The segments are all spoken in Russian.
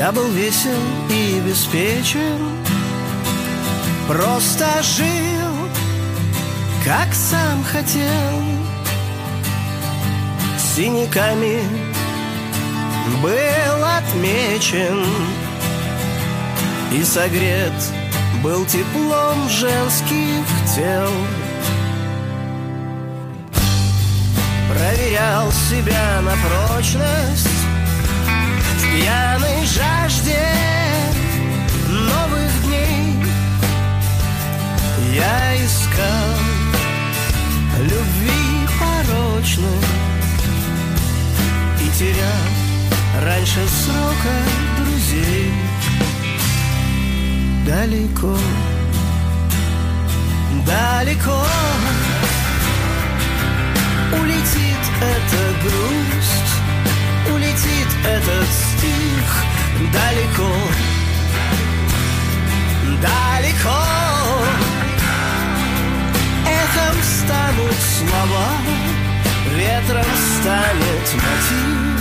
Я был весел и беспечен, просто жил, как сам хотел. Синяками был отмечен и согрет был теплом женских тел. Проверял себя на прочность в пьяной жажде новых дней. Я искал любви порочной и терял раньше срока друзей. Далеко, далеко улетит эта грусть, улетит этот стих. Далеко, далеко эхом станут слова, ветром станет мотив.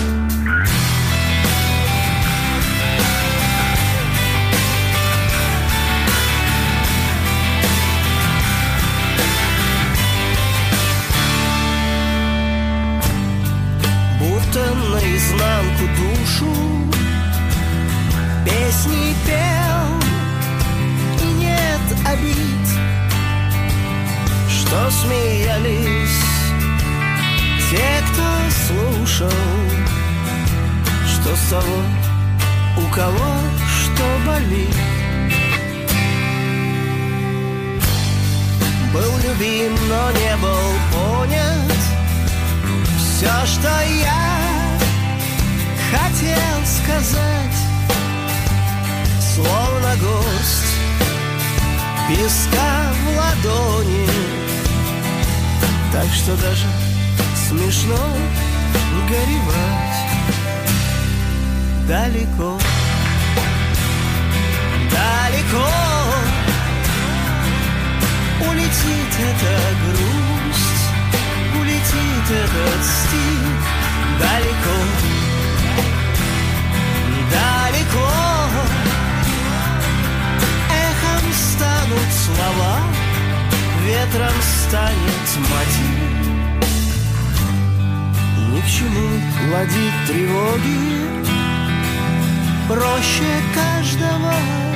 Наизнанку душу песни пел, и нет обид, что смеялись те, кто слушал, что с того, у кого что болит. Был любим, но не был понят. Все, что я хотел сказать, словно горсть песка в ладони, так что даже смешно горевать. Далеко, далеко улетит эта грусть, улетит этот стих. Далеко, далеко эхом станут слова, ветром станет мотив. Ни к чему ладить тревоги, проще каждого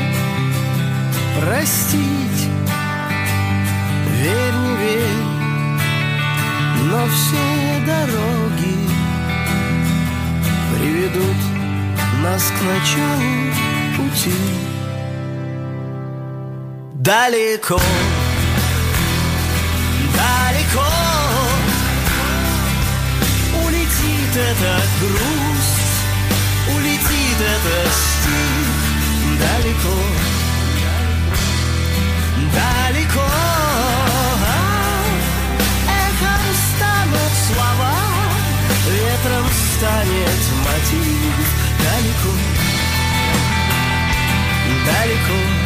простить. Верь, не верь, но все дороги приведут нас к началу пути. Далеко, далеко улетит эта грусть, улетит этот стих. Далеко, далеко эхом станут слова, ветром станет мотив. Далеко, далеко